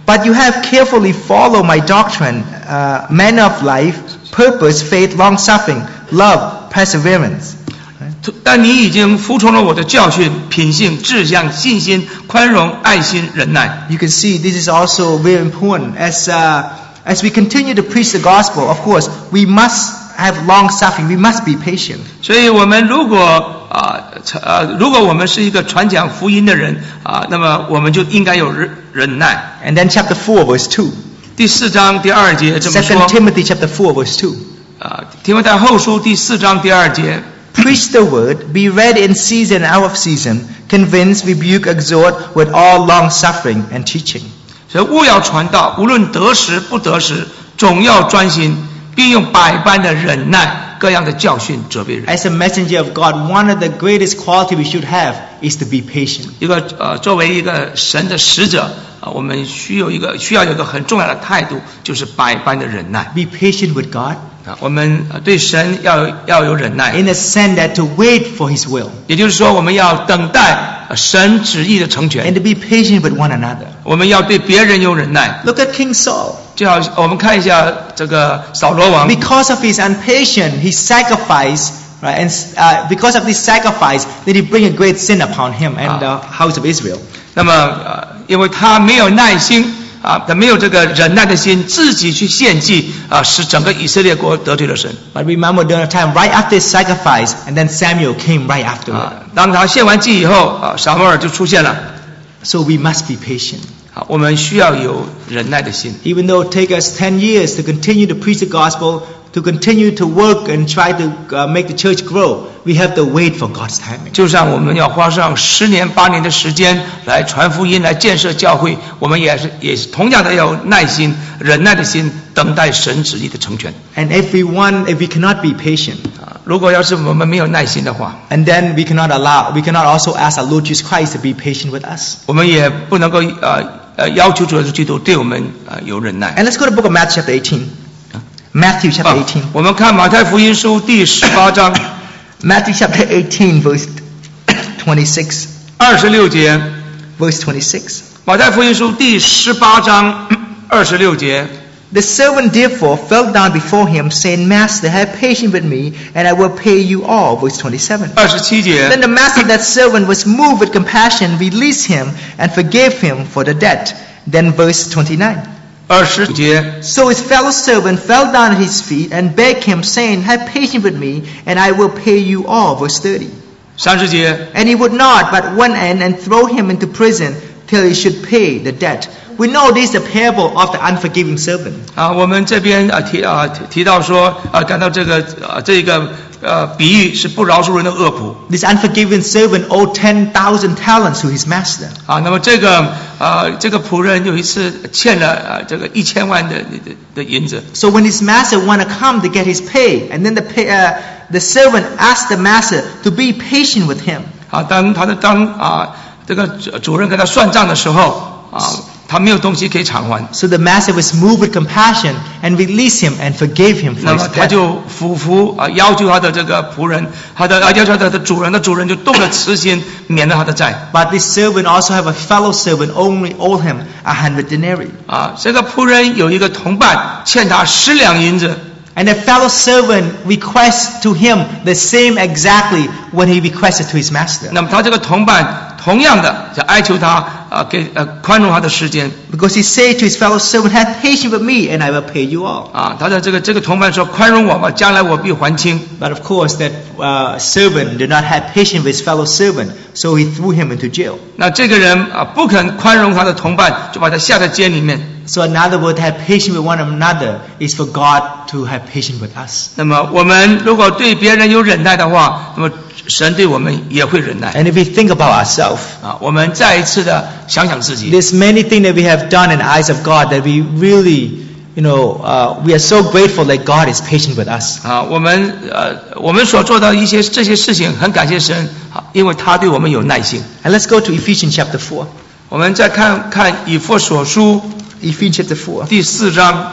But you have carefully followed my doctrine, uh, manner of life, purpose, faith, long-suffering, love, perseverance. 但你已经服从了我的教训、品性、志向、信心、宽容、爱心、忍耐。 You can see this is also very important. As uh, as we continue to preach the gospel, of course, we must have long suffering. We must be patient. 所以我们如果啊呃如果我们是一个传讲福音的人啊，那么我们就应该有忍忍耐。 And then chapter four, verse two. 第四章第二节这么说。 Second Timothy chapter four, verse two. 啊，提摩太后书第四章第二节。 Preach the word, be ready in season and out of season, convince, rebuke, exhort with all long suffering and teaching. 所以务要传道，无论得时不得时，总要专心，并用百般的忍耐，各样的教训责备人。 As a messenger of God, one of the greatest quality we should have is to be patient. 一个呃，作为一个神的使者啊，我们需要一个需要有一个很重要的态度，就是百般的忍耐。 Be patient with God. 啊，我们对神要要有忍耐。 In a sense that to wait for His will. 也就是说，我们要等待神旨意的成全。 And to be patient with one another. 我们要对别人有忍耐。 Look at King Saul. 就好，我们看一下这个扫罗王。 Because of his impatience, he sacrificed, right? And uh, because of this sacrifice, did he bring a great sin upon him and the house of Israel. 那么呃，因为他没有耐心。 啊，他没有这个忍耐的心，自己去献祭啊，使整个以色列国得罪了神。 But remember, during the time right after his sacrifice, and then Samuel came right afterward. 啊，当他献完祭以后，啊，撒母耳就出现了。 So we must be patient. 好，我们需要有忍耐的心。 Even though it take us ten years to continue to preach the gospel, to continue to work and try to uh, make the church grow, we have to wait for God's timing. 就像我们要花上十年八年的时间来传福音、来建设教会，我们也是也是同样的要有耐心、忍耐的心，等待神旨意的成全。 And if we want, if we cannot be patient, 啊，如果要是我们没有耐心的话， and then we cannot allow, we cannot also ask our Lord Jesus Christ to be patient with us. 我们也不能够呃呃要求主耶稣基督对我们呃有忍耐。 And let's go to the book of Matthew chapter eighteen. Matthew chapter eighteen. 我们看马太福音书第十八章 Matthew chapter eighteen, verse twenty-six. 二十六节。 Verse twenty-six. 马太福音书第十八章二十六节。 The servant therefore fell down before him, saying, Master, have patience with me, and I will pay you all. Verse twenty-seven. 二十七节。 Then the master of that servant was moved with compassion, released him, and forgave him for the debt. Then verse twenty-nine. 二十九节。 So his fellow servant fell down at his feet and begged him, saying, Have patience with me, and I will pay you all. Verse thirty. 三十节。 And he would not, but went in and throw him into prison till he should pay the debt. We know this is the parable of the unforgiving servant. 啊，我们这边啊提啊提提到说啊，感到这个啊这个呃比喻是不饶恕人的恶仆。 This unforgiving servant owed ten thousand talents to his master. 啊，那么这个啊这个仆人有一次欠了啊这个一千万的的的银子。 So when his master want to come to get his pay, and then the pay, uh, the servant asked the master to be patient with him. 啊，当他的当啊这个主人跟他算账的时候啊。他没有东西可以偿还。 So the master was moved with compassion and released him and forgave him for 那 his 么他 debt. 就俯伏啊，要求他的这个仆人，他的啊要求他的主人的主人就动了慈心，免了他的债。 But this servant also have a fellow servant only owed him a hundred denarii. 啊，这个仆人有一个同伴欠他十两银子。 And the fellow servant requests to him the same exactly what he requested to his master. 那么他这个同伴同样的就哀求他啊，给呃宽容他的时间。 Because he said to his fellow servant, Have patience with me, and I will pay you all. 啊，他的这个这个同伴说：“宽容我吧，将来我必还清。” But of course, that uh, servant did not have patience with his fellow servant, so he threw him into jail. 那这个人啊，不肯宽容他的同伴，就把他下在监里面。 So another word, have patience with one another, is for God to have patience with us. 那么我们如果对别人有忍耐的话，那么神对我们也会忍耐。 And if we think about ourselves, 啊，我们再一次的想想自己。 there's many things that we have done in the eyes of God that we really, you know, uh, we are so grateful that God is patient with us. 啊，我们呃，我们所做的一些这些事情，很感谢神，啊，因为他对我们有耐心。 And let's go to Ephesians chapter four. 我们再看看以弗所书 Ephesians chapter four. 第四章。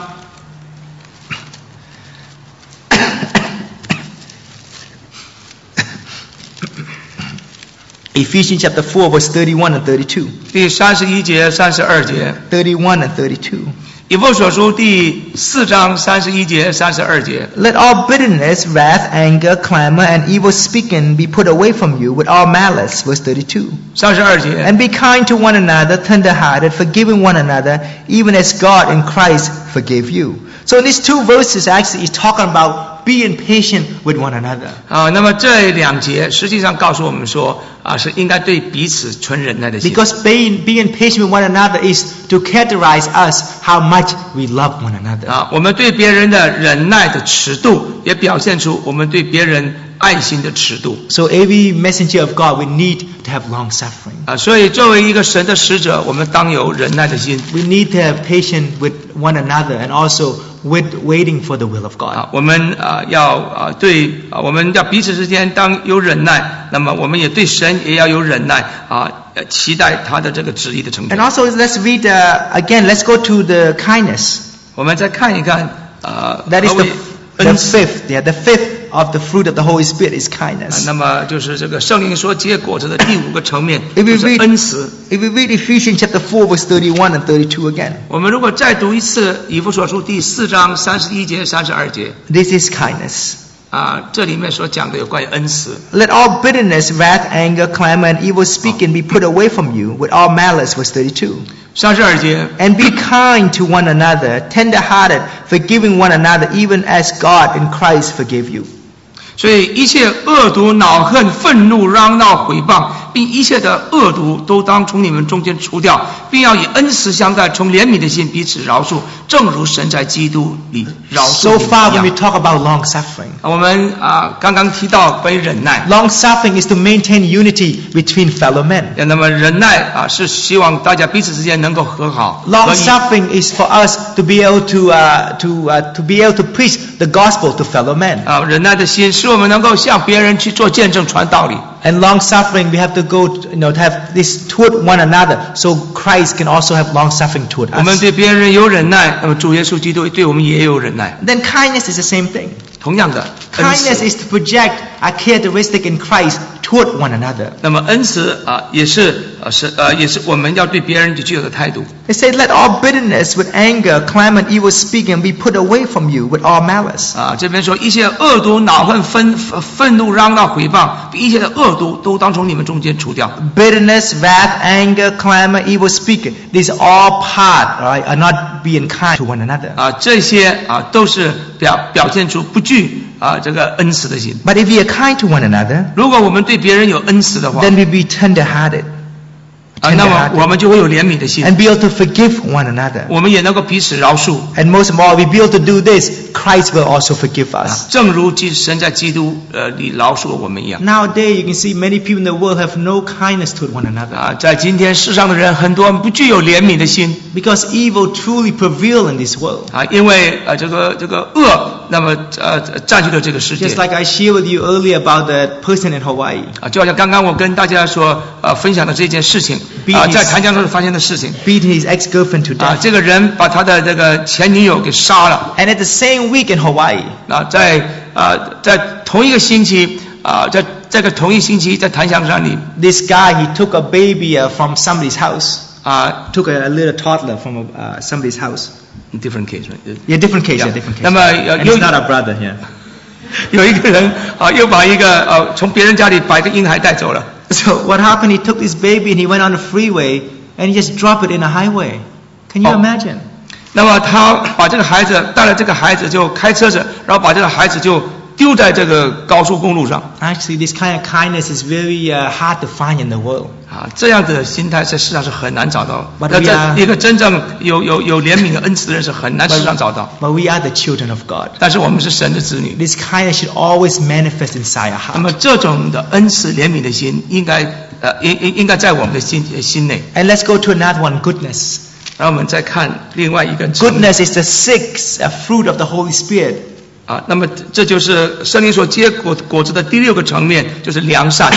Ephesians chapter four, verse thirty-one and thirty-two. 第三十一节、三十二节。 thirty-one and thirty-two. 以弗所书第四章三十一节、三十二节。 Let all bitterness, wrath, anger, clamor, and evil speaking be put away from you with all malice. Verse thirty-two. 三十二节。 And be kind to one another, tender-hearted, forgiving one another, even as God in Christ forgave you. So these two verses actually is talking about being patient with one another. 啊，那么这两节实际上告诉我们说，啊，是应该对彼此存忍耐的心。 Because being being patient with one another is to characterize us how much we love one another. 啊，我们对别人的忍耐的尺度，也表现出我们对别人爱心的尺度。 So every messenger of God, we need to have long suffering. 啊，所以作为一个神的使者，我们当有忍耐的心。 We need to have patience with one another and also with waiting for the will of God. 啊，我们啊要啊对啊，我们要彼此之间当有忍耐，那么我们也对神也要有忍耐啊，期待他的这个旨意的成就。 And also, let's read uh, again. Let's go to the kindness. 我们再看一看啊， That is the, the fifth. Yeah, the fifth of the fruit of the Holy Spirit is kindness. 那么就是这个圣灵所结果子的第五个层面， If we 就是 read, 恩慈。 if we read Ephesians chapter four, verse thirty-one and thirty-two again, 我们如果再读一次以弗所书第四章三十一节、三十二节， this is kindness. 啊，这里面所讲的有关于恩慈。 Let all bitterness, wrath, anger, clamor, and evil speaking be put away from you with all malice. Verse thirty-two. 三十二节。 And be kind to one another, tender-hearted, forgiving one another, even as God in Christ forgave you. 所以一切恶毒、恼恨、愤怒、嚷闹、毁谤，并一切的恶毒，都当从你们中间除掉，并要以恩慈相待，从怜悯的心彼此饶恕，正如神在基督里饶恕 So 你们 far, 一 when we 样。 talk about long suffering, 我们啊刚刚提到关于忍耐， long suffering is to maintain unity between fellow men. 那么忍耐啊是希望大家彼此之间能够和好。 Long 合一 suffering is for us to be able to uh, to uh, to be able to preach the gospel to fellow men. 啊，忍耐的心使我们能够向别人去做见证、传道理。 And long suffering, we have to go, to, you know, to have this toward one another, so Christ can also have long suffering toward 我们 us. 对别人有忍耐，那么主耶稣基督对我们也有忍耐。 Then kindness is the same thing. 同样的，恩 Kindness 慈 is to project a characteristic in Christ toward one another. 那么恩慈啊，也是呃是呃也是我们要对别人具有的态度。 It says, "Let all bitterness, with anger, clamor, and evil speaking, be put away from you with all malice." 啊，这边说一切恶毒、恼恨、愤愤怒、嚷闹、毁谤，一切的恶毒都当从你们中间除掉。 Bitterness, wrath, anger, clamor, evil speaking. These are all part, right, are not being kind to one another. 啊，这些啊都是表表现出不具啊这个恩慈的心。 But if we are kind to one another, 如果我们对别人有恩慈的话， then we be tender-hearted 啊，那么我们就会有怜悯的心， and be able to forgive one another. 我们也能够彼此饶恕。 And most of all, we be able to do this, Christ will also forgive us. 正如基神在基督呃里饶恕了我们一样。 Nowadays, you can see many people in the world have no kindness toward one another 啊，在今天世上的人很多不具有怜悯的心 because evil truly prevails in this world. 啊，因为呃这个这个恶，那么呃占据了这个世界 Just like I shared with you earlier about the person in Hawaii. 啊，就好像刚刚我跟大家所呃分享的这件事情 Beat 啊， his- 在檀香村发生的事情 beating his ex-girlfriend to 啊， death. 这个人把他的这个前女友给杀了 And at the same week in Hawaii, 啊，在啊在同一个星期啊，在这个同一星期在檀香山里 this guy, he took a baby uh, from somebody's house. 啊 Took a, a little toddler from a, uh, somebody's house. ，different case right？ Yeah, different case, yeah, Yeah. different case. 那么呃 And 有 he's not a brother here. 有一个人啊，又把一个呃从别人家里把一个婴孩带走了。 So what happened, he took this baby and he went on the freeway and he just dropped it in a highway. Can you Oh. imagine? 那么他把这个孩子带了，这个孩子就开车子，然后把这个孩子就丢在这个高速公路上 Actually, this kind of kindness is very uh, hard to find in the world. 啊，这样的心态在世上是很难找到。 But 那 we 这 are- 一个真正有有有怜悯的恩慈的人是很难世上找到。 But we are the children of God. 但是我们是神的子女， This kindness should always manifest inside our 那么 heart. 这种的恩慈怜悯的心，应该呃应应应该在我们的心心内。 And let's go to another one, goodness. 然后我们再看另外一个层面 Goodness is the sixth uh, fruit of the Holy Spirit. 啊，那么这就是圣灵所结果果子的第六个层面，就是良善。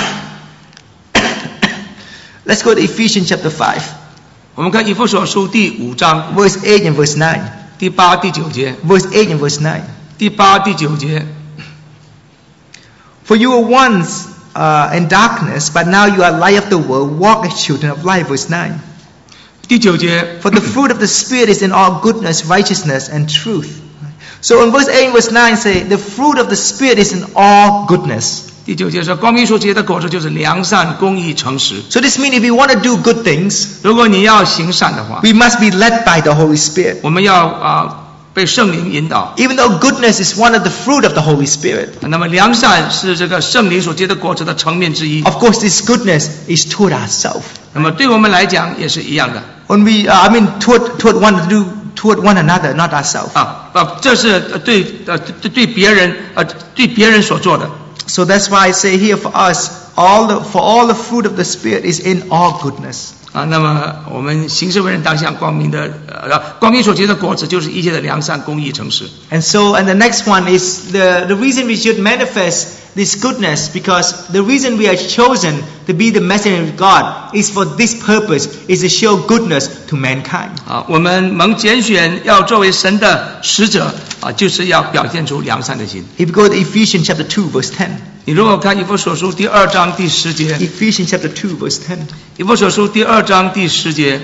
Let's go to Ephesians chapter five, 我们看以弗所书第五章 verse eight and verse nine. 第八、第九节， Verse eight and verse nine. 第八、第九节。 For you were once uh, in darkness, but now you are light of the world. Walk as children of light. Verse nine. 第九节 For the fruit of the Spirit is in all goodness, righteousness, and truth. So in verse eight and verse nine say, the fruit of the Spirit is in all goodness. 第九节说，光明所结的果子就是良善、公义、诚实。 So this means if we want to do good things, 如果你要行善的话， we must be led by the Holy Spirit. 我们要啊被圣灵引导。 Even though goodness is one of the fruit of the Holy Spirit. 那么良善是这个圣灵所结的果子的层面之一。 Of course, this goodness is toward ourselves. 那么对我们来讲也是一样的。 When we, uh, I mean, toward toward one to do toward one another, not ourselves. 啊啊，这是对呃对对别人呃对别人所做的。 So that's why I say here for us, all the, for all the fruit of the Spirit is in all goodness. 啊，那么我们行事为人当向光明的呃光明所结的果子就是一切的良善、公义、诚实。 And so, and the next one is the, the reason we should manifest this goodness, because the reason we are chosen to be the messenger of God is for this purpose, is to show goodness to mankind. 啊，我们蒙拣选要作为神的使者啊，就是要表现出良善的心。 If you go to Ephesians chapter two, verse ten. 你如果看以弗所书第二章第十节， Ephesians chapter two, verse ten. 以弗所书第二章第十节，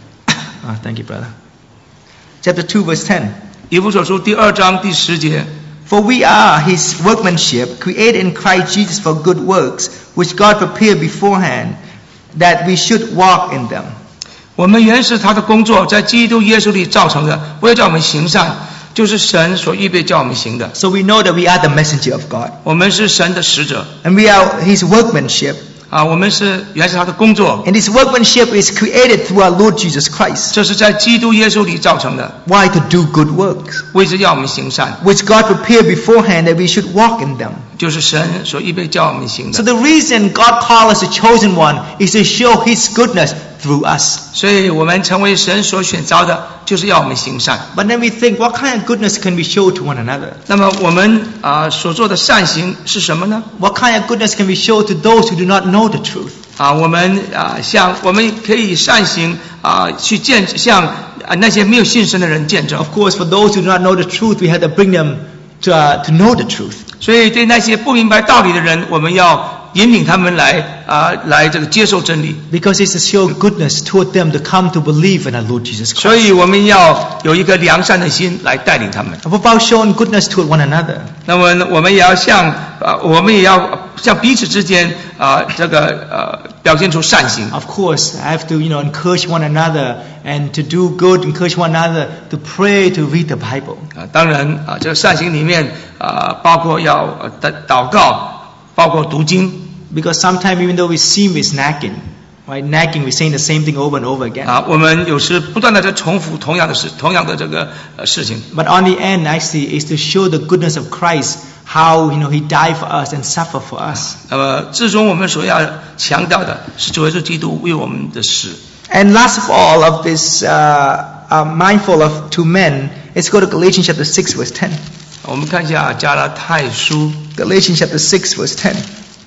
Ah, thank you, brother. Chapter two, verse ten. 以弗所书第二章第十节。 For we are his workmanship, created in Christ Jesus for good works, which God prepared beforehand, that we should walk in them. 我们原是他的工作，在基督耶稣里造成的，为了叫我们行善，就是神所预备叫我们行的。 So we know that we are the messenger of God. 我们是神的使者 And we are his workmanship. 啊，我们是原是他的工作， And this workmanship is created through our Lord Jesus Christ. 这是在基督耶稣里造成的， Why? To do good works, 为着要我们行善， which God prepared beforehand that we should walk in them. 就是神所预备叫我们行 So 的。 the reason God called us the chosen one is to show his goodness through us. 所以我们成为神所选召的，就是要我们行善。 But then we think, what kind of goodness can we show to one another? 那么我们啊所做的善行是什么呢？ What kind of goodness can we show to those who do not know the truth? 啊，我们啊向我们可以善行啊去见向啊那些没有信神的人见证。 Of course, for those who do not know the truth, we have to bring them to, uh, to know the truth. 所以对那些不明白道理的人，我们要引领他们来啊来这个接受真理。 Because it's to show goodness toward them to come to believe in our Lord Jesus 所 Christ. 以我们要有一个良善的心来带领他们。 About showing goodness toward one another. 那么我们也要向啊我们也要向彼此之间啊这个呃表现出善行。 Of course, I have to, you know, encourage one another and to do good, encourage one another to pray, to read the Bible. 啊，当然啊，这个善行里面啊，包括要呃祷祷告，包括读经 Because sometimes even though we seem it's nagging, right? Nagging, we're saying the same thing over and over again. 啊，我们有时不断的在重复同样的事，同样的这个呃事情。 But on the end, actually, is to show the goodness of Christ, how, you know, he died for us and suffered for us. 那么最终我们所要强调的是主耶稣基督为我们的死。 And last of all of this, uh, uh, mindful of to men, let's go to Galatians chapter six, verse ten. 我们看一下加拉太书 Galatians chapter six, verse ten.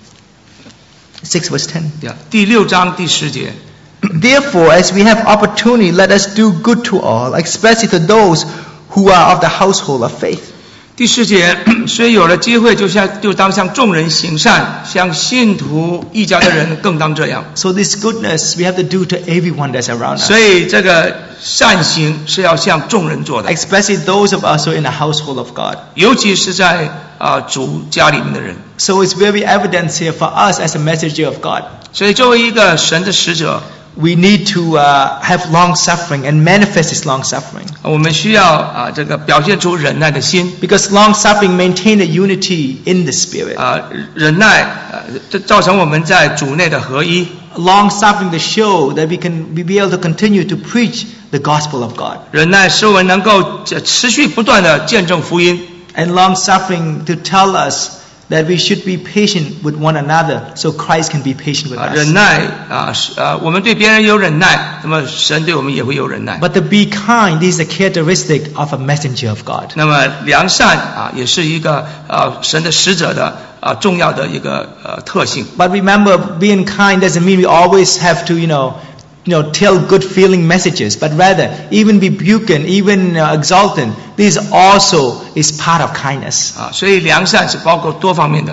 six, verse ten. 第六章第十节。 Therefore, as we have opportunity, let us do good to all, especially to those who are of the household of faith. 第十节，虽有了机会，就像就当向众人行善，向信徒异教的人更当这样。 So this goodness we have to do to everyone that's around us, 所以这个善行是要向众人做的， especially those of us who are in the household of God. 尤其是在啊主家里面的人。 So it's very evident here for us as a messenger of God. 所以作为一个神的使者， We need to uh, have long suffering and manifest this long suffering. 我们需要啊这个表现出忍耐的心 Because long suffering maintain the unity in the Spirit. 啊，忍耐呃这造成我们在主内的合一。 Long suffering to show that we can we be able to continue to preach the gospel of God. 忍耐使我们能够持续不断的见证福音。 And long suffering to tell us that we should be patient with one another so Christ can be patient with 啊， us. 忍耐啊，是啊，我们对别人有忍耐，那么神对我们也会有忍耐。 But to be kind, this is a characteristic of a messenger of God. 那么良善啊，也是一个啊神的使者的啊重要的一个呃特性。 But remember, being kind doesn't mean we always have to, you know, you know, tell good feeling messages, but rather even rebuking, even uh, exalting, this also is part of kindness. 啊，所以良善是包括多方面的。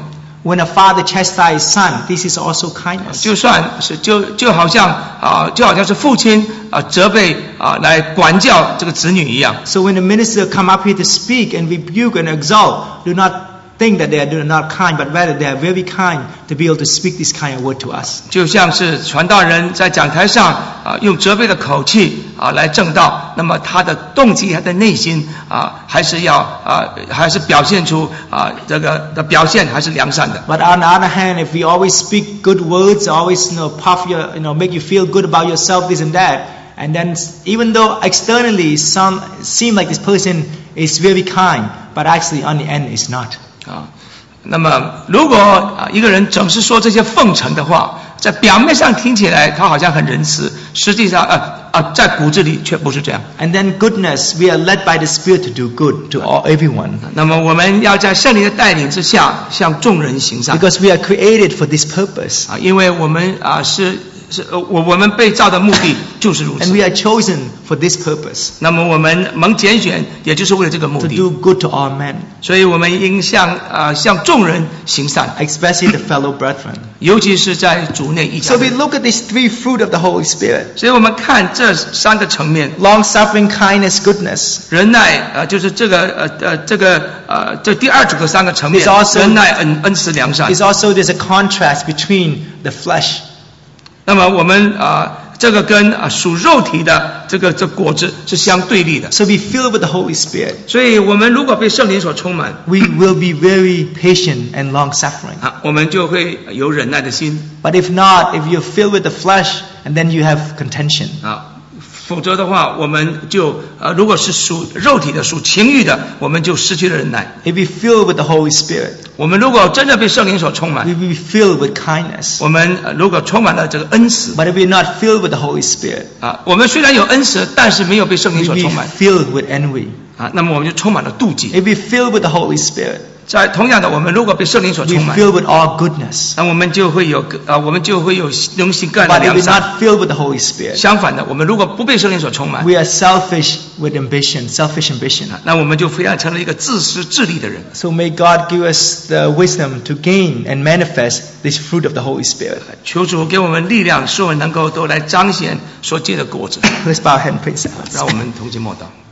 when a father chastises his son, this is also kindness. 就算是就就好像啊，就好像是父亲啊责备啊来管教这个子女一样。 So when the minister come up here to speak and rebuke and exalt, do not think that they are not kind, but rather they are very kind to be able to speak this kind of word to us. 就像是传道人在讲台上啊用责备的口气啊来正道，那么他的动机他的内心啊还是要啊还是表现出啊这个的表现还是良善的。 But on the other hand, if we always speak good words, always you know puff your you know make you feel good about yourself, this and that, and then even though externally some seem like this person is very kind, but actually on the end is not. 啊，那么如果啊一个人总是说这些奉承的话，在表面上听起来他好像很仁慈，实际上呃啊在骨子里却不是这样。 And then goodness, we are led by the Spirit to do good to all everyone. 那么我们要在圣灵的带领之下，向众人行善。 Because we are created for this purpose. 啊，因为我们啊是是呃我我们被造的目的就是如此。 And we are chosen for this purpose. 那么我们蒙拣选，也就是为了这个目的。 To do good to all men. 所以我们应向啊向众人行善 ，especially the fellow brethren. 尤其是在主内一家。 So we look at these three fruit of the Holy Spirit. 所以我们看这三个层面 ：long suffering, kindness, goodness. 忍耐，呃，就是这个呃呃这个呃这第二组的三个层面。忍耐、恩恩慈、良善。 It's also there's a contrast between the flesh. 那么我们啊。这个跟啊属肉体的这个这果子是相对立的。 So be filled with the Holy Spirit. 所以我们如果被圣灵所充满 ，we will be very patient and long suffering. 啊，我们就会有忍耐的心。 But if not, if you're filled with the flesh, and then you have contention. 啊。否则的话，我们就呃，如果是属肉体的、属情欲的，我们就失去了忍耐。 If we filled with the Holy Spirit, 我们如果真的被圣灵所充满 we will be filled with kindness. 我们如果充满了这个恩慈 But if we're not filled with the Holy Spirit, 啊，我们虽然有恩慈，但是没有被圣灵 we 所 will 充 be 满 filled with envy. 啊，那么我们就充满了妒忌。 If we filled with the Holy Spirit, 在同样的，我们如果被圣灵所 we 充满， filled with all goodness. 那我们就会有啊，我们就会有能行各样的 But if 良 we're 善。 not filled with the Holy Spirit, 相反的，我们如果不被圣灵所充满， we are selfish with ambition, selfish ambition. 那我们就非常成了一个自私自利的人。 So may God give us the wisdom to gain and manifest this fruit of the Holy Spirit. 求主给我们力量，使我们能够都来彰显所结的果子。 Let's bow our head and praise God. 让我们同心默祷。